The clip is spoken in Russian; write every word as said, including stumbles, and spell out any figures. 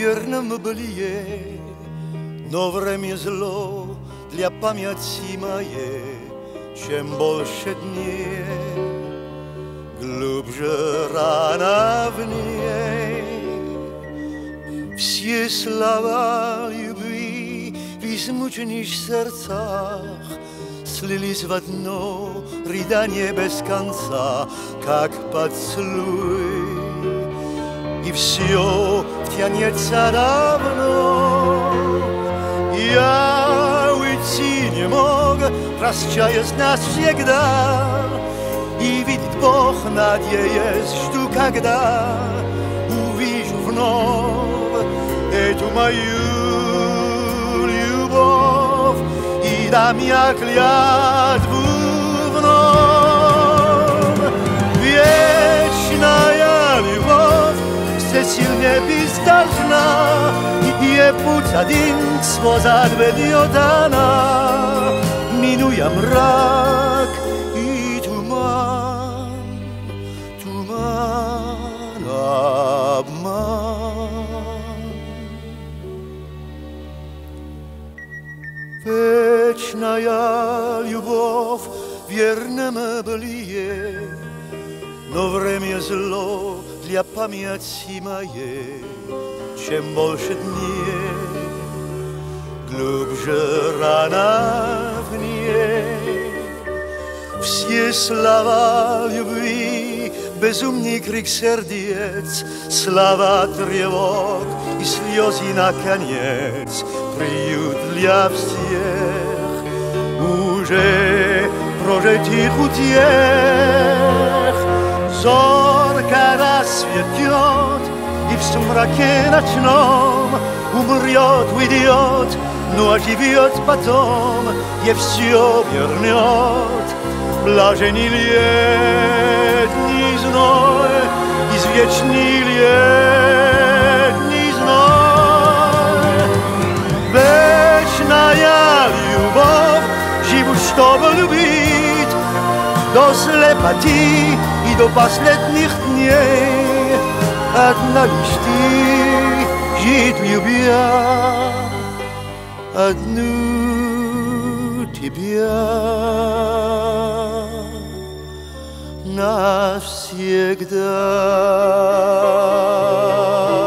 верном былие, но время зло для памяти моей. Чем больше дней, глубже рана в ней. Все слова любви в измученных сердцах слились в одно рыдание без конца, как поцелуй. И все тянется давно. Я уйти не мог, прощаясь навсегда. И видит Бог, надеясь, жду, когда увижу вновь эту мою любовь. И дам я клятву вновь. Вечная любовь все сильнее бездажна, и путь один свой ведет она, минуя мрак и туман, туман, обман. Вечная любовь в верном былие, но время зло для памяти моей. Чем больше дней, глубже рана в ней. Все слова любви, безумный крик сердец, слова тревог и слезы наконец, приют для всех уже прожитых утех. Зорко рассветет, и в сумраке ночном умрет, уйдет, но оживет потом и все вернет. Блаженный летний зной, извечный летний зной. Вечная любовь, живут, чтобы любить, до слепоты и до последних дней. Одна лишь ты, жить любя, одну тебя навсегда.